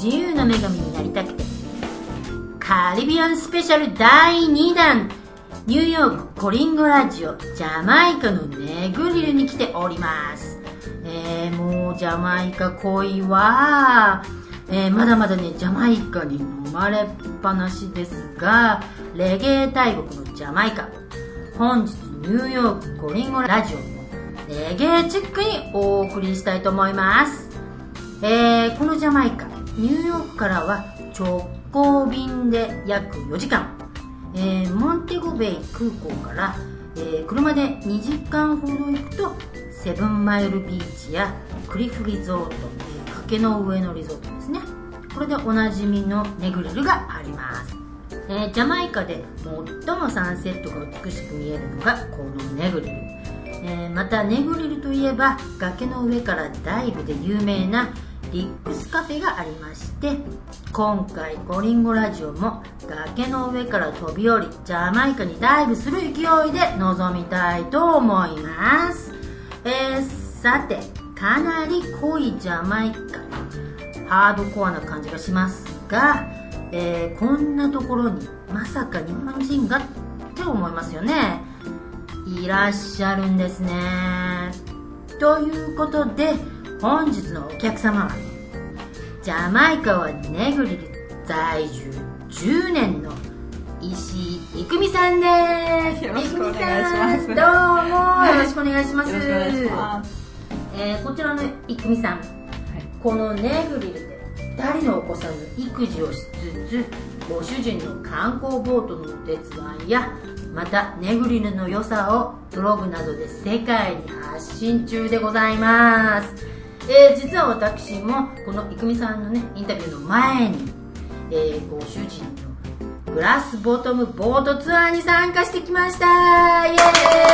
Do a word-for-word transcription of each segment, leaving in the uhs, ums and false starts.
自由な女神になりたくて、カリビアンスペシャルだいにだん、ニューヨークコリンゴラジオジャマイカのネグリルに来ております。えー、もうジャマイカ恋は、えー、まだまだねジャマイカに生まれっぱなしですが、レゲエ大国のジャマイカ、本日ニューヨークコリンゴラジオもレゲエチックにお送りしたいと思います。えー、このジャマイカ、ニューヨークからは直行便で約よじかん、えー、モンテゴベイ空港から、えー、車でにじかんほど行くとセブンマイルビーチやクリフリゾート、えー、崖の上のリゾートですね。これでおなじみのネグリルがあります。えー、ジャマイカで最もサンセットが美しく見えるのがこのネグリル、えー、またネグリルといえば崖の上からダイブで有名なリックスカフェがありまして、今回コリンゴラジオも崖の上から飛び降りジャマイカにダイブする勢いで臨みたいと思います。えー、さて、かなり濃いジャマイカ、ハードコアな感じがしますが、えー、こんなところにまさか日本人がって思いますよね。いらっしゃるんですね。ということで本日のお客様はジャマイカはネグリル在住じゅうねんの石井郁美さんです。 よろしくお願いします。 どうもよろしくお願いします。 よろしくお願いします。 えー、こちらの郁美さん、はい、このネグリルでふたりのお子さんの育児をしつつ、ご主人の観光ボートのお手伝いや、またネグリルの良さをブログなどで世界に発信中でございます。えー、実は私もこの郁美さんのねインタビューの前に、えー、ご主人のグラスボトムボートツアーに参加してきました。イエーイ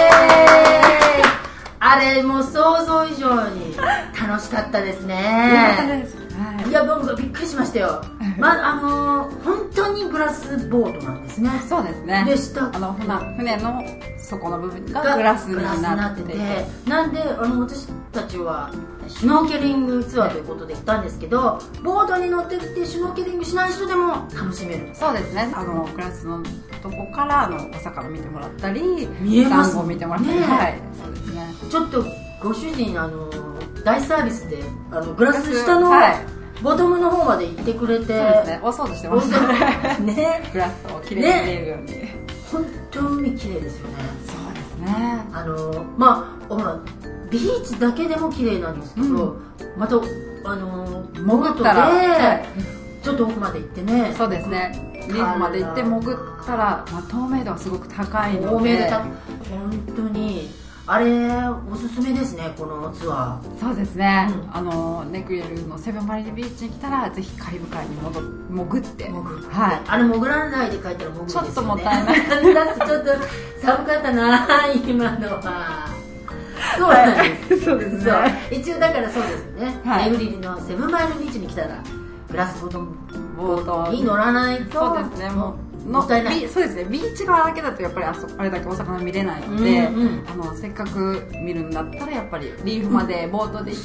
あれも想像以上に楽しかったですね。いや、僕びっくりしましたよ。まあ、あのー、本当にグラスボートなんですね。 そうですね。 でした。 あの船の底の部分がグラスになってて、 なんであの私たちはシュノーケリングツアーということで行ったんですけど、ボートに乗ってってシュノーケリングしない人でも楽しめる。 そうですね。あのグラスのとこからあのお魚見てもらったり、 見えますサンゴ見てもらったり、 ね、 はい、そうですね。 ちょっとご主人あの大サービスであのグラス下の、はい、ボトムの方まで行ってくれて、そうですね、お掃除してましたね。 グラスをきれいに見えるように、 ね、本当に綺麗ですよね。 そうですね。 あのまあほらビーチだけでも綺麗なんですけど、うん、またあの潜ったら、はい、ちょっと奥まで行ってね。 そうですね。リーフまで行って潜ったら、まあ、透明度はすごく高いので、透明度本当にあれおすすめですね、このツアー。 そうですね、うん、あのネグリルのセブンマリンビーチに来たらぜひカリブ海に戻潜って潜って、 はい、 あれ潜らないで帰ったら潜るんですよね。 ちょっともったいないちょっと寒かったな今のは。そうなんです、そうですね。一応だからそうですよね、はい、ネグリルのセブンマイルビーチに来たらグラスボトムボートに乗らないと。 そうですね、もうもったいない。 そうですね、ビーチ側だけだとやっぱり あ, そあれだけお魚見れないので、うんうん、あのせっかく見るんだったらやっぱりリーフまでボートで行って、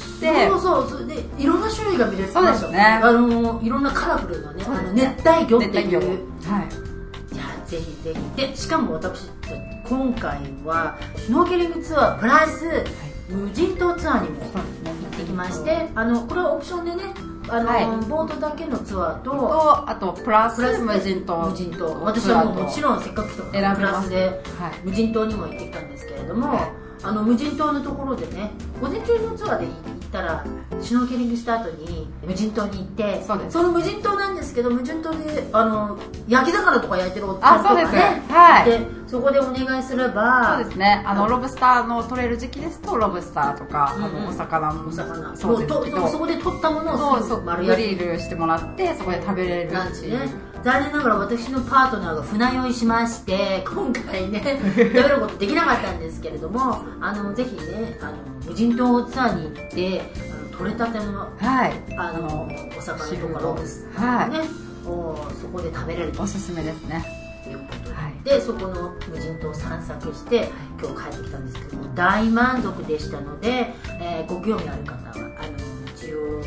うん、そうそう、それでいろんな種類が見れる。 そうですね、 あのいろんなカラフルなね、あの熱帯魚っていう、はい、いやぜひぜひで、しかも私今回はシュノーケリングツアープラス、はい、無人島ツアーにも行ってきまして、ね、あのこれはオプションでね、あの、はい、ボートだけのツアー と, とあとプラス無人島無人島私はもうもちろんせっかく来たからプラスで無人島にも行ってきたんですけれども、はい、あの無人島のところでね、午前中のツアーで行ったらシュノーケリングした後に無人島に行って、 そ, その無人島なんですけど、無人島であの焼き魚とか焼いてるおっちゃんとかね、はい、でそこでお願いすれば、 そうですね、あのロブスターの取れる時期ですとロブスターとか、うん、あのお魚もお魚そうですけど、そこで取ったものをそうそう丸焼きグリルしてもらってそこで食べれるランチね。残念ながら私のパートナーが船酔いしまして今回ね食べることできなかったんですけれども、あのぜひね、あの無人島ツアーに行ってあの取れたての、 はい、 あのお魚とかロブスターね、はい、おそこで食べれるおすすめですね。 いうことで、はい、でそこの無人島を散策して今日帰ってきたんですけども大満足でしたので、えー、ご興味ある方はあの一応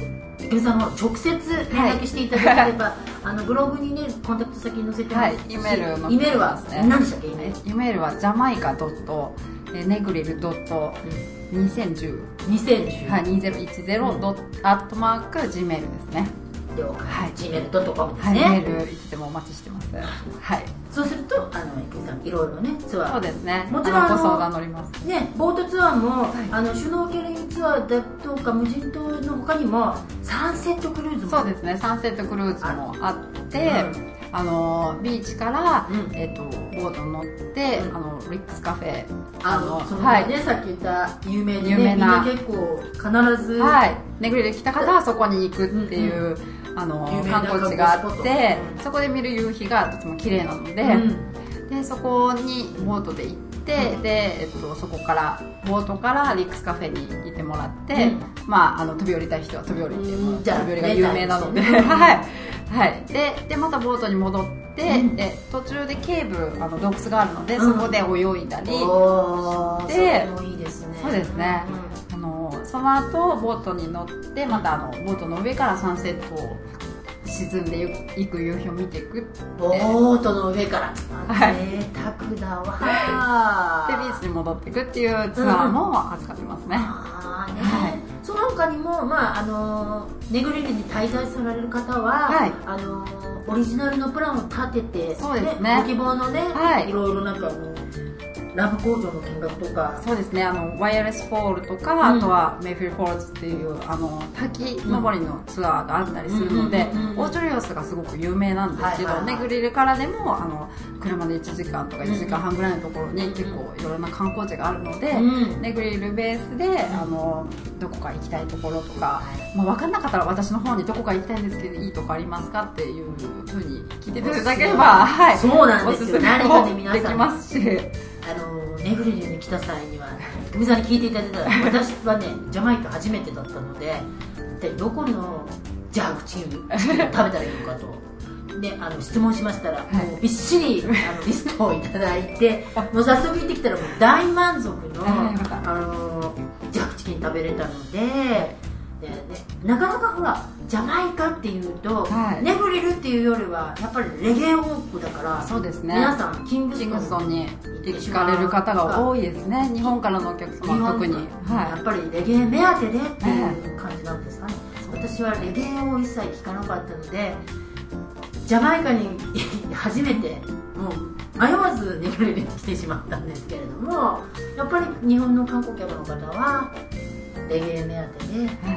郁美さんの直接連絡していただければ、はい、あのブログにねコンタクト先に載せてますし、はい、 イメールのイメールは何でしたっけ？イメール、 イメールはジャマイカドットネグリルドットにせんじゅう、 にせんじゅう、 はい、にせんじゅうドットアットマーク ジーメール ですね。 了解、はい、ジーメールドットコム ですね。 はい、メールいつでもお待ちしてます。はい。 そうするとあの郁美さんいろいろねツアー、 そうですね。 もちろんご相談乗ります。 ね、ボートツアーも、はい、あのシュノーケリングツアーだとか無人島の他にもサンセットクルーズも、 そうですね、サンセットクルーズもあって、うん、あのビーチから、うん、えー、とボートに乗って、うん、あのリックスカフェ、 あのそのね、はい、さっき言った有名で、ね、有名なみんな結構必ず、 はい、ネグリで来た方はそこに行くっていう、うんうん、あの観光地があって、うん、そこで見る夕日がとても綺麗なので、うん、でそこにボートで行って、うん、で、えっと、そこからボートからリックスカフェに行ってもらって、うん、まあ、あの飛び降りたい人は飛び降りて、うん、飛び降りが有名なので、はいはい、で, でまたボートに戻って、うん、で途中でケーブあの洞窟があるので、うん、そこで泳いだりして、 それもいいですね。 そうですね、うん、あのその後ボートに乗ってまたあのボートの上からサンセットを沈んでいく夕日を見ていくって、 ボートの上から、はい、贅沢だわでビーチに戻っていくっていうツアーも扱ってますね、うん、 あね、はい、その他にも、まあ、あのネグリルに滞在される方は、はい、あのオリジナルのプランを立てて、 そうですね、 ご希望のね、はい、いろいろなんかあのラブ工場の見学とか、 そうですね、あのワイヤレスフォールとか、うん、あとはメイフィルフォールズっていうあの滝登りのツアーがあったりするので、オーチョリオスがすごく有名なんですけど、はいはいはい、ネグリルからでもあの車でいちじかんとかいちじかんはんぐらいのところに結構いろいろな観光地があるので、うん、ネグリルベースであのどこか行きたいところとか、まあ、分かんなかったら私の方にどこか行きたいんですけどいいとこありますかっていうふうに聞いていただければ、はい、 そうなんですよ、何かで皆さんできますし、 あのネグリルに来た際には郁美さんに聞いていただいたら私はねジャマイカ初めてだったので、でどこのジャークチキンを食べたらいいのかとであの質問しましたら、はい、もうびっしりあのリストをいただいてもう早速行ってきたらもう大満足の、あのジャークチキン食べれたので。でね、なかなかほらジャマイカっていうと、はい、ネグリルっていうよりはやっぱりレゲエ王国だから、 そうですね、 皆さんキングストンに行かれる方が多いですね。日本からのお客様は特に、はい、 やっぱりレゲエ目当てでっていう感じなんですかね、はい、私はレゲエを一切聞かなかったのでジャマイカに初めてもう迷わずネグリルに来てしまったんですけれども、やっぱり日本の観光客の方はレゲエ目当てで、はい、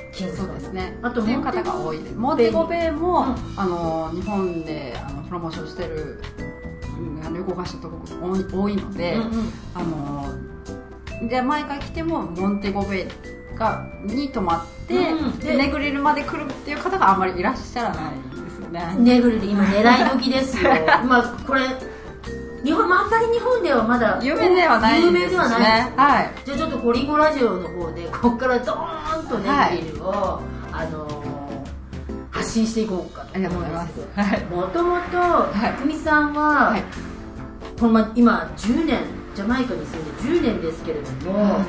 キングストン、 そうですね、あという方が多いです。モンテゴベイも、うん、あの日本であのプロモーションしてる、うん、旅行会社とか多いので、うんうん、あのジャマイカ来てもモンテゴベイがに泊まって、うん、でネグリルまで来るっていう方があんまりいらっしゃらないんですよね。 ネグリル今狙い時ですよまあこれ日本あんまり日本ではまだ有名ではないんですね。有名ではないです、はい、 じゃあちょっとコリンゴラジオの方でここからドーンとネグリルを、はい、あのー、発信していこうかと思うんですけど、もともと郁美さんは、はい、この今じゅうねんジャマイカに住んでじゅうねんですけれども、はい、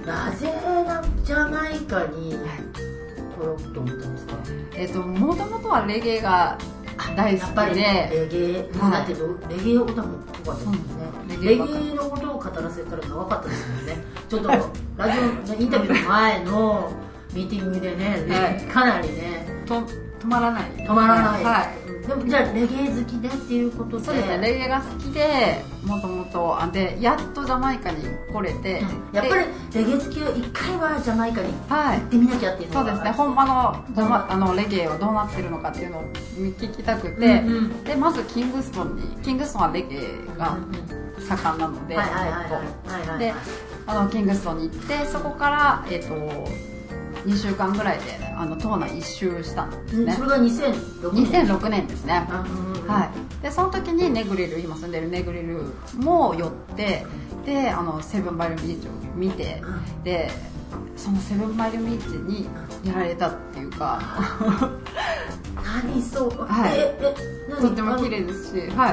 なぜジャマイカに来ようと思ったんですか？ えっともともとはレゲエが大好きで、 レゲエ、はい、だってレゲエオタクとかですね、レゲエのことを語らせたら長かったですもんね。ちょっとラジオのインタビューの前のミーティングでね、はい、かなりねと止まらない止まらない、はい、でもじゃあレゲエ好きでっていうことで、 そうですね、レゲエが好きでもともとでやっとジャマイカに来れて、 うん、やっぱりレゲエ好きは一回はジャマイカに行ってみなきゃっていうのが、 はい、そうですね、本場のジャマあのレゲエはどうなってるのかっていうのを聞きたくて、うんうん、でまずキングストンにキングストンはレゲエが盛んなので、であのキングストンに行ってそこから、えーとにしゅうかんぐらいであの島内一周したんですね。 それがにせんろくねん、 にせんろくねんですね、はい、でその時にネグリル今住んでるネグリルも寄ってであのセブンマイルビーチを見て、うん、でそのセブンマイルビーチにやられたっていうか何そう、 はい、ええ何とっても綺麗ですし、はい、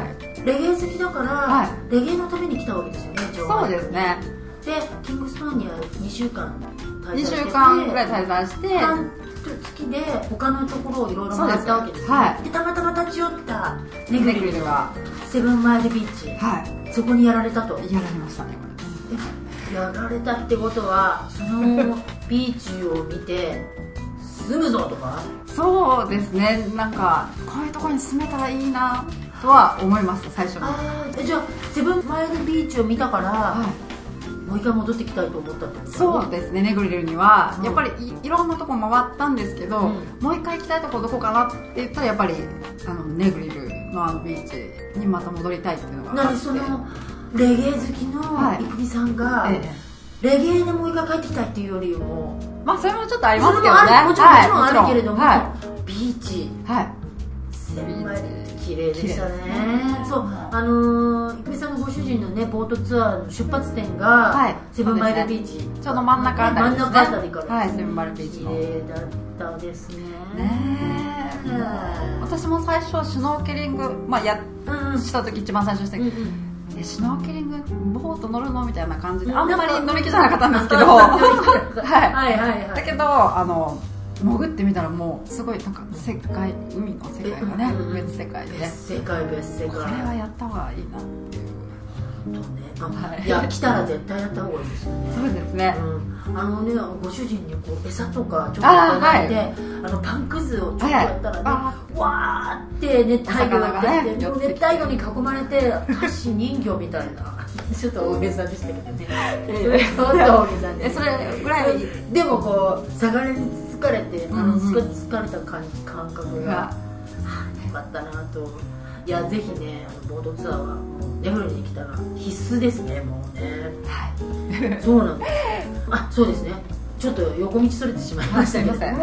レゲエ好きだから、はい、レゲエのために来たわけですよね。 そうですね。 でキングストンにはにしゅうかんにしゅうかんぐらい滞在して半付きで他のところをいろいろ回ったわけですね。 はい、 でたまたま立ち寄ったネグリルがセブンマイルビーチ、はい、そこにやられたと。 やられましたねこれ。やられたってことはそのビーチを見て住むぞとかそうですね、なんかこういうところに住めたらいいなとは思いました最初に。 あじゃあセブンマイルビーチを見たから、はい、もう一回戻ってきたいと思ったってこと？ そうですね、ネグリルにはやっぱり い, いろんなとこ回ったんですけど、うん、もう一回行きたいとこどこかなって言ったらやっぱりあのネグリルのあのビーチにまた戻りたいっていうのがあって。 何そのレゲエ好きの郁美さんが、はい、ええ、レゲエでもう一回帰ってきたいっていうよりも、 まあそれもちょっとありますけどね、 もちろん、はい、もちろんあるけれども、 はい、 ビーチ、 はい、 セブンマイル綺麗でしたね。そう、あのー、郁美さんのご主人のねボートツアーの出発点が、はい、セブンマイルビーチ、ね、 ちょうど真ん中あたりですね。 真ん中あたりから、 はい、セブンマイルビーチの綺麗だったですね。 ねえ、私も最初シュノーケリング、まあ、やした時一番最初したけど、うんうん、シュノーケリングボート乗るのみたいな感じであんまり乗り気じゃなかったんですけどはいはいはいはい、だけどあの潜ってみたらもうすごいなんか世界海の世界がね、うん、別世界で別世界別世界、 これはやった方がいいなっていう。 本当ね、あ、はい、いや来たら絶対やった方がいいですよね。 そうですね、 うん、あのねご主人にこう餌とかちょっといただいて、あ、はい、あのパンくずをちょっとやったらね、はい、わーって熱帯魚が出て、ね、もう熱帯魚に囲まれて歌詞人形みたいなちょっと大げさでしたけどねそれちょっと大げさで、 それぐらいでもこうさがれにつつかれて、あの疲れた感じ感覚が、はあ、よかったなと。いやぜひね、あのボードツアーはネグリルに来たら必須ですね、もうね。はいそうなんです。あ、そうですね、ちょっと横道それてしまいましたけども、はい、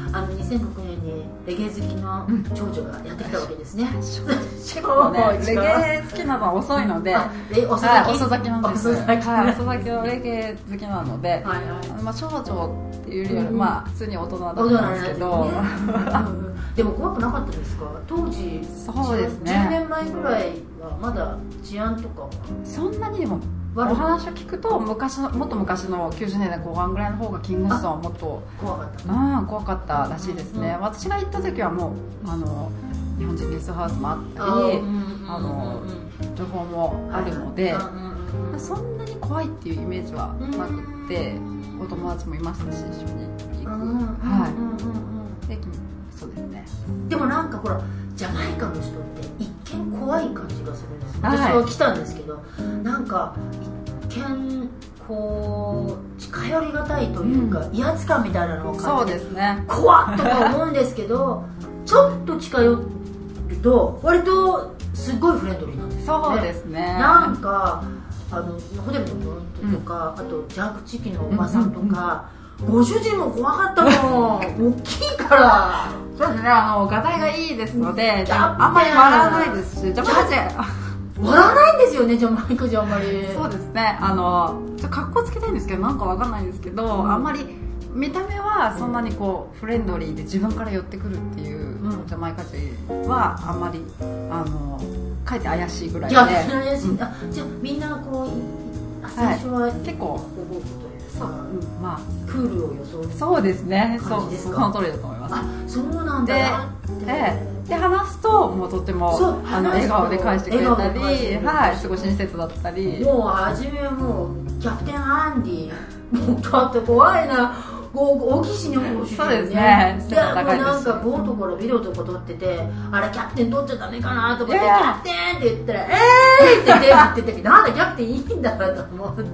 あのにせんろくねんにレゲエ好きの長女がやってきたわけですね。 結構ね、レゲエ好きなのは遅いので、 遅咲きなんです。遅咲きのレゲエ好きなので、はいはい、まあ少女っていうよりは、まあ普通に大人だったんですけど、 でも怖くなかったですか当時？ そうですね、 じゅうねんまえぐらいはまだ治安とかはそんなに。でもお話を聞くと昔のもっと昔のきゅうじゅうねんだいこう半ぐらいの方がキングストンはもっと怖かった、 うん、怖かったらしいですね、うんうん、私が行った時はもうあの日本人ゲストハウスもあったり、あの情報もあるので、はい、そんなに怖いっていうイメージはなくて、お友達もいましたし一緒に行く、はいでそうですね。 でもなんかほらジャマイカの人って一見怖い感じがするんです。私は来たんですけど、なんか一見こう近寄りがたいというか、うん、威圧感みたいなのを感じて、 そうですね、 怖っとか思うんですけどちょっと近寄ると割とすっごいフレンドリーなんですよね。 そうですね。 なんかあのホテルのフロントとか、うん、あとジャークチキンのおばさんとか、うんうんうん、ご主人も怖かったもん大きいからそうですね、あのガタイがいいですので、あんまり笑わないですし、ジャマイカ笑わないんですよね、ジャマイカじゃあんまり。 そうですね、あのちょっと格好つけたいんですけど、なんかわかんないんですけど、うん、あんまり見た目はそんなにこうフレンドリーで自分から寄ってくるっていう、うん、ジャマイカ人はあんまりあのかえって怪しいぐらいで。 いや怪しい、うん、あじゃあみんなこう最初は、はい、 結構そう、うん、まあクールを装う。 そうですね、そうですか。その通りだと思います。 あ、そうなんだなって。 で、で話すともうとってもあの笑顔で返してくれたり、はい、すごい親切だったり。 もう初めもうキャプテンアンディ、もうだって怖いな。大きいしね、大きいしね。 そうですね。 で、もうなんかボートからビデオとか撮ってて、あれキャプテン撮っちゃダメかなとかって、キャプテンって言ったら、えーって手振ってて、なんだキャプテンいいんだと思って。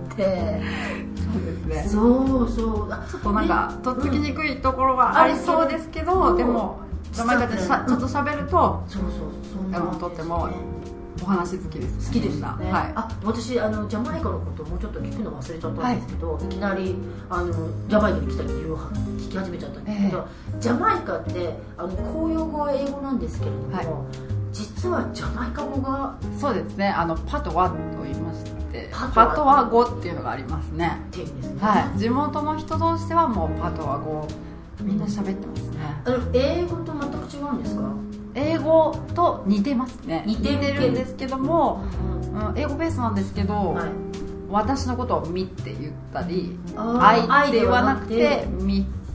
そうですね。 そうそう。 ちょっとなんかとっつきにくいところはありそうですけど、でもジャマイカでちょっと喋ると、 そうそうそう。 とってもお話好きです。 好きですね。 はい。 あ、私あのジャマイカのことをもうちょっと聞くの忘れちゃったんですけど、いきなりあのジャマイカに来た理由を聞き始めちゃったんですけど、ジャマイカってあの公用語は英語なんですけれども、実はジャマイカ語がそうですね。あのパトワと言いまして、パトワ語っていうのがありますね。 っていうんですね。 はい。地元の人同士ではもうパトワ語みんな喋ってますね。 あの英語と全く違うんですか？ 英語と似てますね。 似てるんですけども、うん、英語ベースなんですけど、はい、私のことを「み」って言ったり「愛」って言わなくて「み」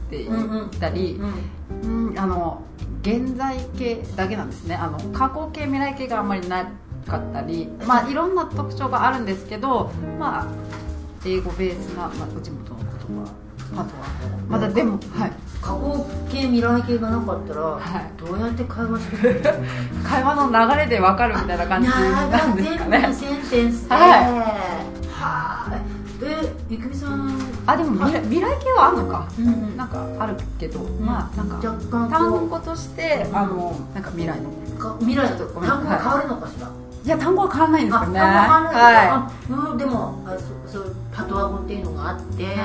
って言ったり、うんうん、あの現在形だけなんですね。あの過去形未来形があんまりなかったり、まあいろんな特徴があるんですけど、まあ英語ベースな、まあ、うち元の言葉パトワまだでも、はい、 過去形未来形がなかったら、はい、どうやって会話してるの会話の流れで分かるみたいな感じなんですかね。 全部センテンスで、はい、はあ、え、ゆくみさん、 あ、でも未来、未来形はあるのか、うんうん、なんかあるけど、うん、まあなんか若干単語としてあのなんか未来のか未来と単語が変わるのかしら。はい、 いや、単語は変わらないんですよね。 単語は変わらない、はい、うん、でもあそそういうパトワ語っていうのがあって、はい、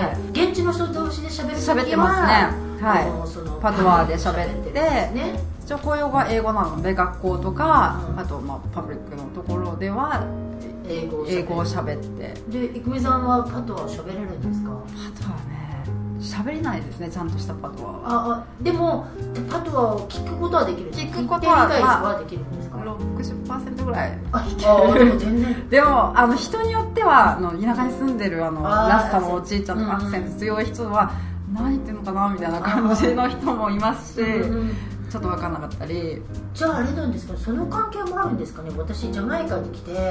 現地の人同士で喋るときは喋ってますね。はい、そのパトワで喋ってて、ね、一応公用が英語なので学校とか、うん、あとまあパブリックのところでは英語を喋って。 で、いくみさんはパトワ喋れるんですか？ パトワね、喋れないですね、ちゃんとしたパトワは。 ああ、でもパトワを聞くことはできる。 聞くことは、 理解はできるんですか？ ろくじゅっパーセント ぐらい。 あ、でも全然。 でもあの人によってはあの田舎に住んでるあのラスタのおじいちゃんとかアクセント強い人は何言ってるのかなみたいな感じの人もいますし、うん、ちょっと分からなかったり。 じゃああれなんですか、その関係もあるんですかね。私ジャマイカに来て、うん、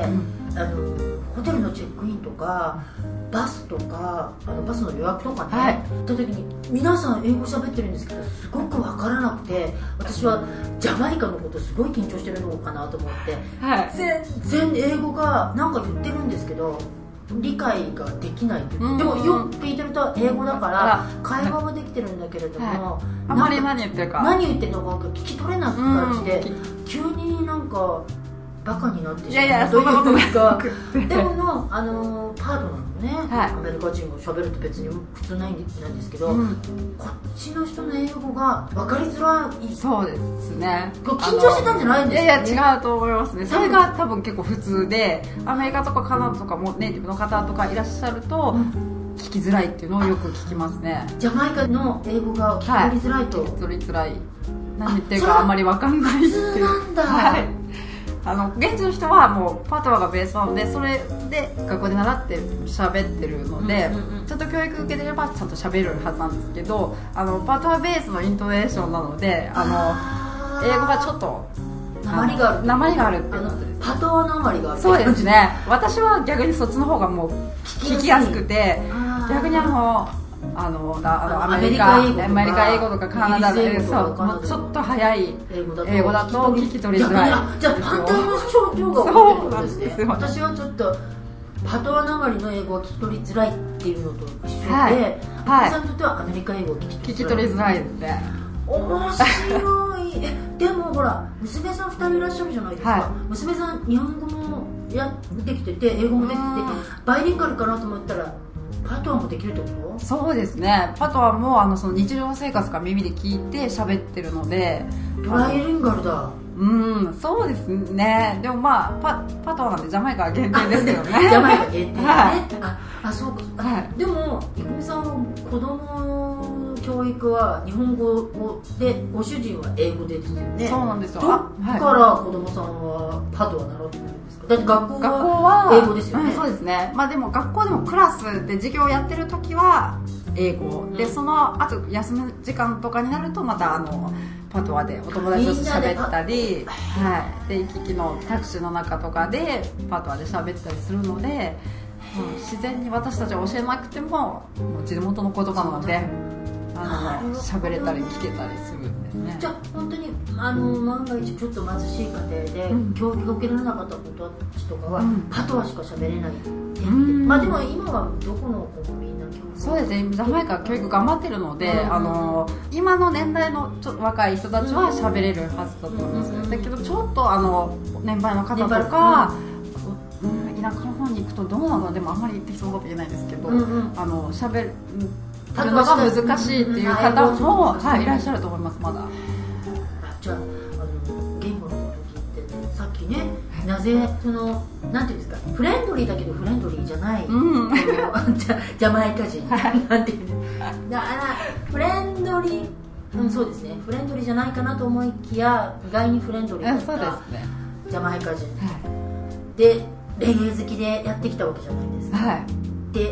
あのホテルのチェックインとかバスとかあのバスの予約とかね、はい、行った時に皆さん英語喋ってるんですけどすごく分からなくて、私はジャマイカのことすごい緊張してるのかなと思って、はい、全然英語がなんか言ってるんですけど理解ができない。でもよく聞いてると英語だから会話はできてるんだけれども、はい、 あまり何言ってるか何言ってるのか聞き取れない感じで、急になんかバカになってしまう。いやいや、 そんなことないか。 でものあのパートナーのね、はい、アメリカ人も喋ると別に普通ないんですけど、うん、こっちの人の英語が分かりづらい。 そうですね。 緊張してたんじゃないんですか、ね、 いやいや違うと思いますね。それが多分結構普通で、アメリカとかカナダとかもネイティブの方とかいらっしゃると、うん、聞きづらいっていうのをよく聞きますね。 ジャマイカの英語が聞き取りづらいと、はい、 聞き取りづらい。何言ってるかあんまり分かんないっていう。 普通なんだ。 はい、あの現地の人はもうパトワがベースなので、それで学校で習って喋ってるので、うんうんうん、ちゃんと教育受けてればちゃんと喋るはずなんですけど、あのパトワベースのイントネーションなので、あの英語がちょっと訛りがある訛りがあるっていうことです。 パトワ訛りがある。 そうですね。私は逆にそっちの方がもう聞きやすくて、逆にあのあのあのアメリカ英語とかアメリカ英語とかカナダでそうもうちょっと早い英語だと聞き取りづらい。 じゃあ反対の症状が起こってるんですね。私はちょっとパトワ訛りの英語は聞き取りづらいっていうのと一緒で、はい、はい、さんにとってはアメリカ英語を聞き取りづらいですね。面白い。え、でもほら娘さんふたりいらっしゃるじゃないですか、はい、娘さん日本語もやできてて英語もできててバイリンガルかなと思ったらパトワもできるってこと？ そうですね。パトワもあのその日常生活から耳で聞いて喋ってるのでバイリンガルだ。 うん、そうですね。でもまあ パ, パトワなんでジャマイカ限定ですけどね。 ジャマイカ限定ね、はい、ああそうか、 はい、 でもいくみさんは子供の教育は日本語でご主人は英語でですよね。 そうなんですよ。 だから子供さんはパトワ習ってるんですか？だって学校は英語ですよね。 うん、そうですね。まあでも学校でもクラスで授業をやってる時は英語、うん、でその後休む時間とかになるとまたあのパトワでお友達と喋ったり、はい、で行き来のタクシーの中とかでパトワで喋ったりするので、うん、自然に私たちは教えなくてももう地元の言葉なのであの喋れたり聞けたりするんですね。 じゃあ本当にあの万が一ちょっと貧しい家庭で、うん、教育が受けられなかった子たちとかは、うん、パトワしか喋れないって、うん、まあでも今はどこの子もみんな教育そうですね。ジャマイカは教育頑張ってるので、うん、あの今の年代のちょ若い人たちは喋れるはずだと思います、うん、だけどちょっとあの年配の方とか、うん、田舎の方に行くとどうなのでもあんまり適当なこと言えないですけど、うんうん、あの喋るのが難しいっていう方も、はい、いらっしゃると思います。まだじゃあ、あの言語のこと聞いて、ね、さっきね、なぜそのなんていうんですか、フレンドリーだけどフレンドリーじゃない、うん、ジャマイカ人なんていうだからフレンドリー、うん、そうですね、フレンドリーじゃないかなと思いきや意外にフレンドリーだったジャマイカ人、はい、でレゲエ好きでやってきたわけじゃないですか、はい、で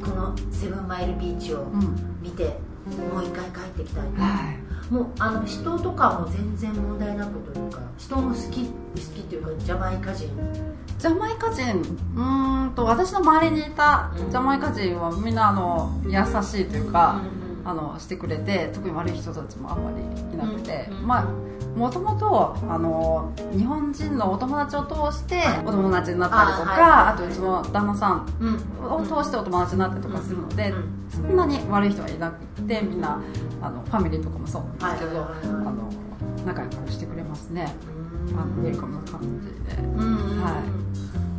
このセブンマイルビーチを見て、うん、もう一回帰ってきたいと、はい、もうあの人とかも全然問題なくというか、人も好き好きっていうか、ジャマイカ人ジャマイカ人うーんと私の周りにいたジャマイカ人はみんなあの優しいというか、うん、あのしてくれて、特に悪い人たちもあんまりいなくて、うん、まあもともとあの日本人のお友達を通してお友達になったりとか、あ、はいはい、あとうちの旦那さんを通してお友達になったりとかするので、うん、そんなに悪い人はいなくて、みんなあのファミリーとかもそうなんですけど、はいはいはいはい、あの仲良くしてくれますね。あのウェルカムな感じで、うん、はい、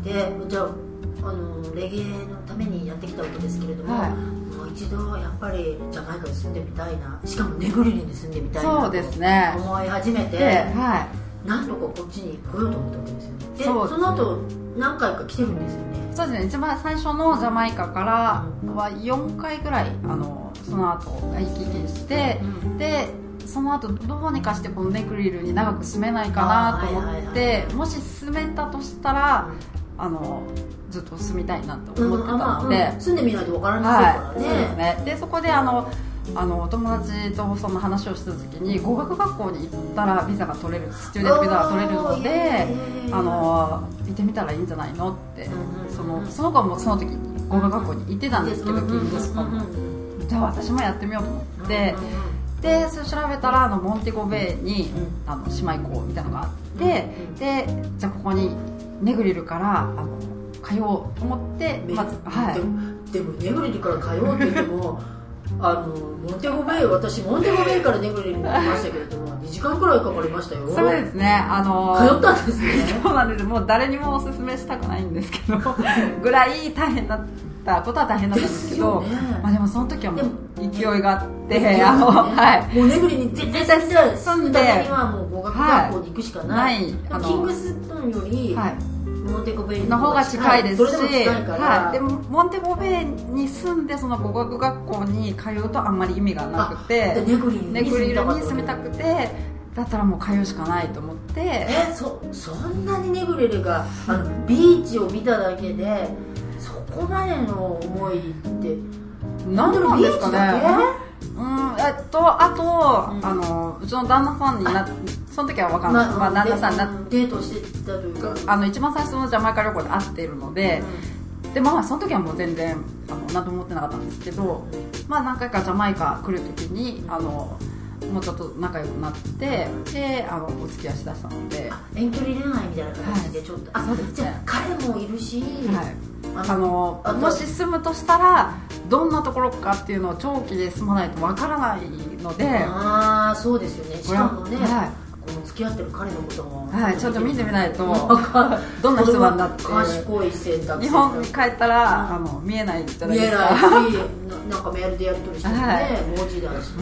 でじゃあ、あのレゲエのためにやってきたわけですけれども、はい、もう一度やっぱりジャマイカに住んでみたいな、しかもネグリルに住んでみたいなそうですねと思い始めて、はい、なんとかこっちに来ようと思ったわけですよね。で、そその後何回か来てるんですよね。 そうですね、一番最初のジャマイカからはよんかいぐらいあのその後行き来して、うん、でその後どうにかしてこのネグリルに長く住めないかなと思って、もし住めたとしたら、うん、あのずっと住みたいなと思ってたので、うん、 まあうん、住んでみないと分からないからね、はい、そうですね。でそこであのあのお友達とその話をした時に、語学学校に行ったらビザが取れる、スチューデントビザが取れるので、あの行ってみたらいいんじゃないのって、うん、そのその子もその時に語学学校に行ってたんですけど、キングストン、じゃあ私もやってみようと思って、でそれ調べたらあのモンテゴベイに、うん、あの姉妹校みたいなのがあって、うん、でじゃあここにネグリルからあの通おうと思って、まず、はい、 でも、でもネグリルから通おうって言ってもあのモンテゴベイ、私モンテゴベイからネグリルに行きましたけれどもにじかんくらいかかりましたよ。 そうですね、あの通ったんですね。 そうなんです。もう誰にもおすすめしたくないんですけどぐらい大変だったことは大変だったんですけど、ですよね。まあ、でもその時はもう勢いがあって、ね、あの、はい、 もうネグリに絶対住んでためにはもう語学学校に行くしかない、はい、キングストンより、はい、モンテゴベイの方が近いですし、 それでも近いから、 はい、でもモンテゴベイに住んでその語学学校に通うとあんまり意味がなくて、 ネグリルに住みたくて、だったらもう通うしかないと思って、 え そ, そんなにネグリルがあのビーチを見ただけでそこまでの思いって何なんですかね。うん、えっと、あと、うん、あのうちの旦那さんになって、その時は分かんない、まあ、旦那さんになってデートしてたというか、 あの一番最初のジャマイカ旅行で会っているので、うん、でまあその時はもう全然あの何とも思ってなかったんですけど、まあ何回かジャマイカ来る時にあのもうちょっと仲良くなって、であのお付き合いしだしたので、 遠距離恋愛みたいな形でちょっと、はい、あ、そうですね、じゃあ彼もいるし、はい、 あのもし住むとしたらどんなところかっていうのを長期で住まないとわからないので、 ああそうですよね。しかもね、はい、この付き合ってる彼のことも、 はい、ちょっと見てみないとどんな人なんだって賢い選択、 日本に帰ったら、うん、あの見えないじゃないですか。 見えないしな, なんかメールでやり取りしてもね、はい、文字だし、 うん、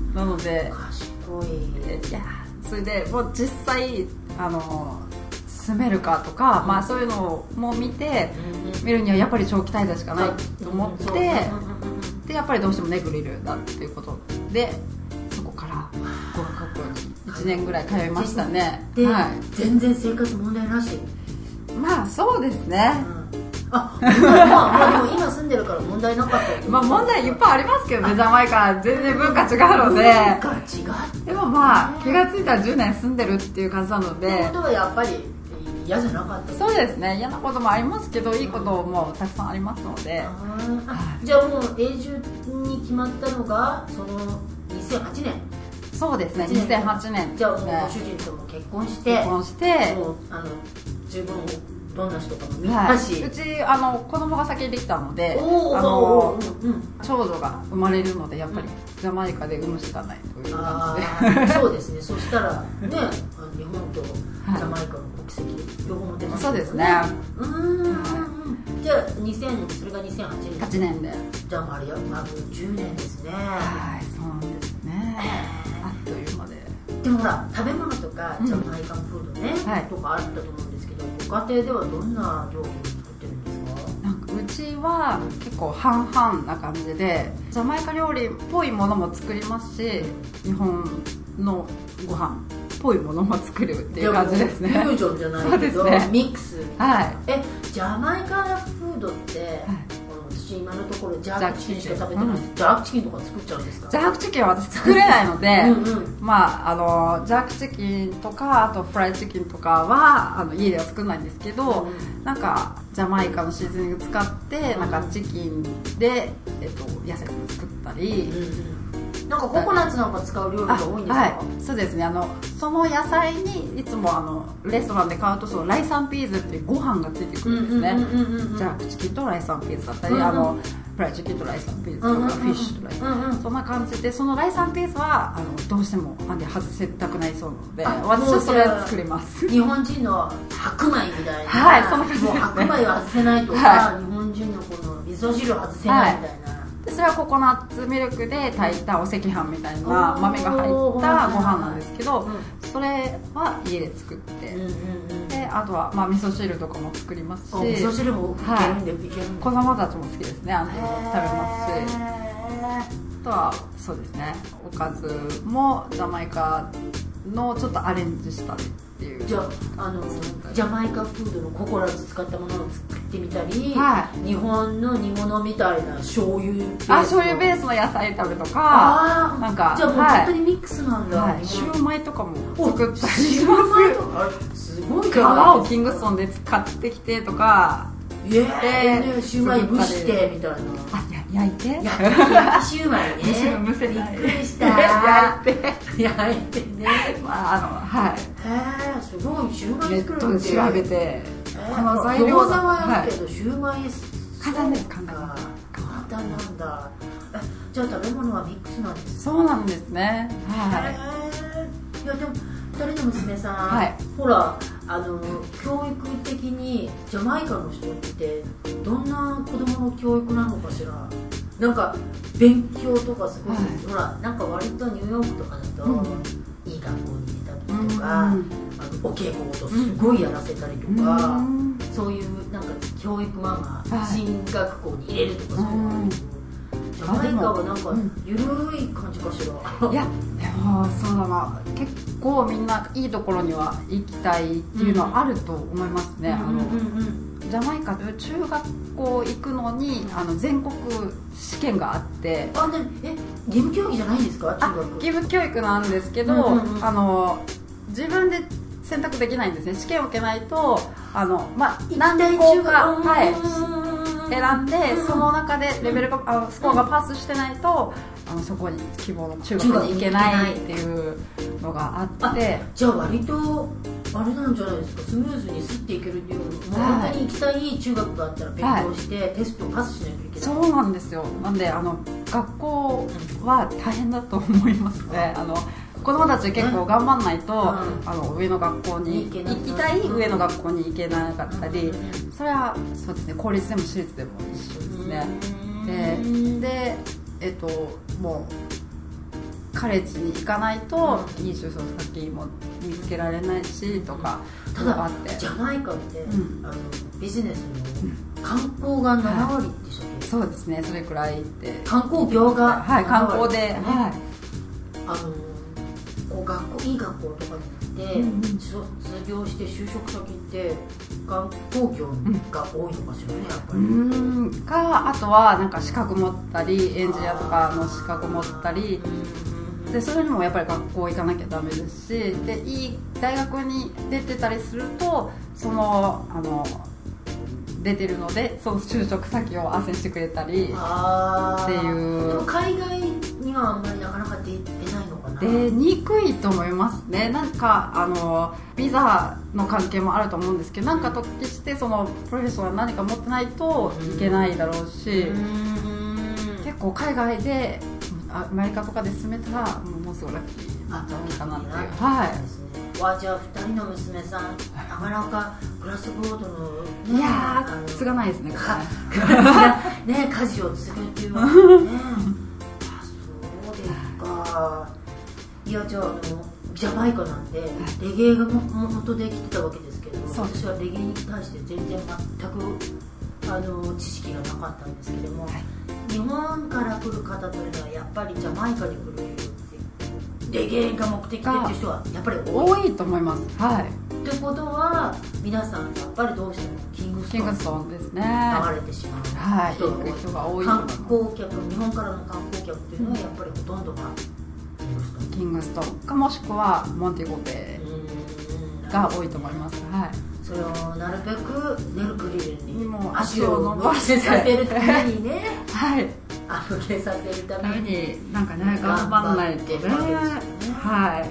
なので賢い。 いやそれでもう実際あの住めるかとか、うん、まあそういうのも見て、うん、見るにはやっぱり長期滞在しかないと思って、うん、でやっぱりどうしてもネグリルだっていうことで、そこから語学学校にいちねんぐらい通いましたね。 で、はい、全然生活問題なし。 まあそうですね、 うん、あ、まあ、まあ、でも今住んでるから問題なかった。 まあ問題いっぱいありますけどね、ジャマイカ全然文化違うので、 文化違う。 でもまあ気がついたらじゅうねん住んでるっていう感じなので、 ということはやっぱり嫌じゃなかった。 そうですね、嫌なこともありますけど、いいこともたくさんありますので、ああ、じゃあもう永住に決まったのがそのにせんはちねん。 そうですね、にせんはちねん。 じゃあもうご主人とも結婚して結婚してもうあの十分どんな人かも見たし、はい、 うちあの子供が先にできたので、あの、うんうん、長女が生まれるのでやっぱりジャマイカで産むしかないという感じで、 そうですね。そしたらね、日本とジャマイカの国籍両方持てますね。 そうですね。 うーん、はい、じゃあにせんそれがにせんはちねん。 はちねんで。 じゃああれやまあじゅうねんですね。 はい、そうなんですね。あっという間で。 でもほら食べ物とかジャマイカンフードね、うん、はい、とかあったと思うんですけど、ご家庭ではどんな料理を作ってるんですか？ なんかうちは結構半々な感じで、ジャマイカ料理っぽいものも作りますし、日本のご飯っぽいものも作るっていう感じですね。 フュージョンじゃないけど、ね、ミックス。 はい。 え、ジャマイカフードって、はい、私私今のところジャークチキンしか食べてないんで、ジャークチキンとか作っちゃうんですか？ ジャークチキンは私作れないのでうん、うん、 まああのジャークチキンとかあとフライチキンとかはあの家では作らないんですけど、うん、なんかジャマイカのシーズニング使って、うん、なんかチキンで、えっと、野菜を作ったり、 うん、なんかココナッツなんか使う料理が多いんですか？ はい、そうですね。あのその野菜にいつもあのレストランで買うとそのライサンピーズっていうご飯がついてくるんですね。ジャークチキンとライサンピーズだったり、うんうん、あのフライチキンとライサンピーズとか、うんうん、フィッシュとライサンピーズ、うんうん、そんな感じで、そのライサンピーズはあのどうしてもあんで外せたくないそうなので、私はそれ作ります。 日本人の白米みたいな、 はい、そんな感じですね。 もう白米は外せないとか、はい、日本人のこの味噌汁を外せないみたいな、はい、 でそれはココナッツミルクで炊いたお赤飯みたいな豆が入ったご飯なんですけど、うん、それは家で作って、うんうんうん、であとは、まあ、味噌汁とかも作りますし、 味噌汁もいけるんで、はい、いけるんで子供たちも好きですね。あの食べますし、あとはそうですね、おかずもジャマイカのちょっとアレンジしたりっていう。 じゃあ、あのジャマイカフードのココナッツ使ったものを作ってみたり、 はい、 日本の煮物みたいな醤油ベースあ醤油ベースの野菜食べとか、 あなんかじゃあもう本当にミックスなんだ、 はい、シューマイとかも作ったりします。すごい皮をキングストンで使ってきてとか、 えー、ね、シューマイ蒸してみたいな、 あ焼いて焼きシューマイね蒸せない、 びっくりした焼いて焼いてね、 まああのはいへえ、すごいシューマイ作るネットで調べて、 この材料餃子はあるけど、はい、シューマイ簡単です。簡単簡単なんだ。え、じゃあ食べ物はミックスなんですか？ そうなんですね。はい。 いやでもふたりの娘さん、 はい、 ほらあの教育的にジャマイカの人ってどんな子供の教育なのかしら。なんか勉強とかすごい、はい、ほらなんか割とニューヨークとかだと、うん、いい学校に出た時とか、うん、あのお稽古事すごいやらせたりとか、うん、そういうなんか教育ママ、はい、進学校に入れるとかそういうのがある。ジャマイカはなんかゆるい感じかしら。 いやでもそうだな、結構みんないいところには行きたいっていうのはあると思いますね。あのジャマイカで中学校行くのにあの全国試験があって、 あ、ね、え義務教育じゃないんですか？中学。 義務教育なんですけど、うんうんうん、あの自分で選択できないんですね。試験を受けないとあの、まあ、何校か、はい、選んで、その中でレベルがあのスコアがパスしてないとあのそこに希望の中学に行けないっていうのがあって、 じゃあ割とあれなんじゃないですか、スムーズにスッていけるっていうのも、はい、本当に行きたい中学があったら勉強して、はい、テストをパスしないといけない。 そうなんですよ。なんであの学校は大変だと思いますね。あの子供たち結構頑張んないと、うん、あの上の学校に行きたい上の学校に行けなかったり、うん、それはそうですね、公立でも私立でも一緒ですね。で、でえっともうカレッジに行かないといい就職先も見つけられないしとか、 ただあってジャマイカって、うん、あのビジネスの観光がななわりでしたっけ？ そうですね、それくらいって観光業がはい、観光で、 ね、はい、あのこう学校いい学校とかに行って、うんうん、卒業して就職先って観光業が多いのかしらね、やっぱり。 うんか、あとはなんか資格持ったりエンジニアとかの資格持ったりで、それにもやっぱり学校行かなきゃダメですし、でいい大学に出てたりするとそのあの出てるのでその就職先を斡旋してくれたりっていう。 でも海外にはあんまりなかなか出ないのかな。 出にくいと思いますね。なんかあのビザの関係もあると思うんですけど、なんか突起してそのプロフェッショナル何か持ってないといけないだろうし、うん、結構海外でアメリカとかで住めたらもうすごいラッキーなんじゃないかなっていう。はい。 わ、じゃあふたりの娘さんなかなかグラスボードの、 ね、いやー継がないですね。 かね、家事を継ぐっていうわけね。あ、そうですか。いや、じゃあ、あのジャマイカなんで、はい、レゲエがも元で来てたわけですけど、私はレゲエに対して全然全くあの知識がなかったんですけども、はい、日本から来る方というのはやっぱりジャマイカに来るレゲエが目的でっていう人はやっぱり多い。 多いと思います。はい。 ってことは皆さんやっぱりどうしてもキングストーンキングストーンですね流れてしまうはい人が多い、 行く人が多い観光客、日本からの観光客っていうのはやっぱりほとんどがキングストーンかもしくはモンティゴベイが多いと思います。はい。 それをなるべくネルクリルにもう足を伸ばさせるためにねはいあ向けさせるためになんかね頑張らないとねはい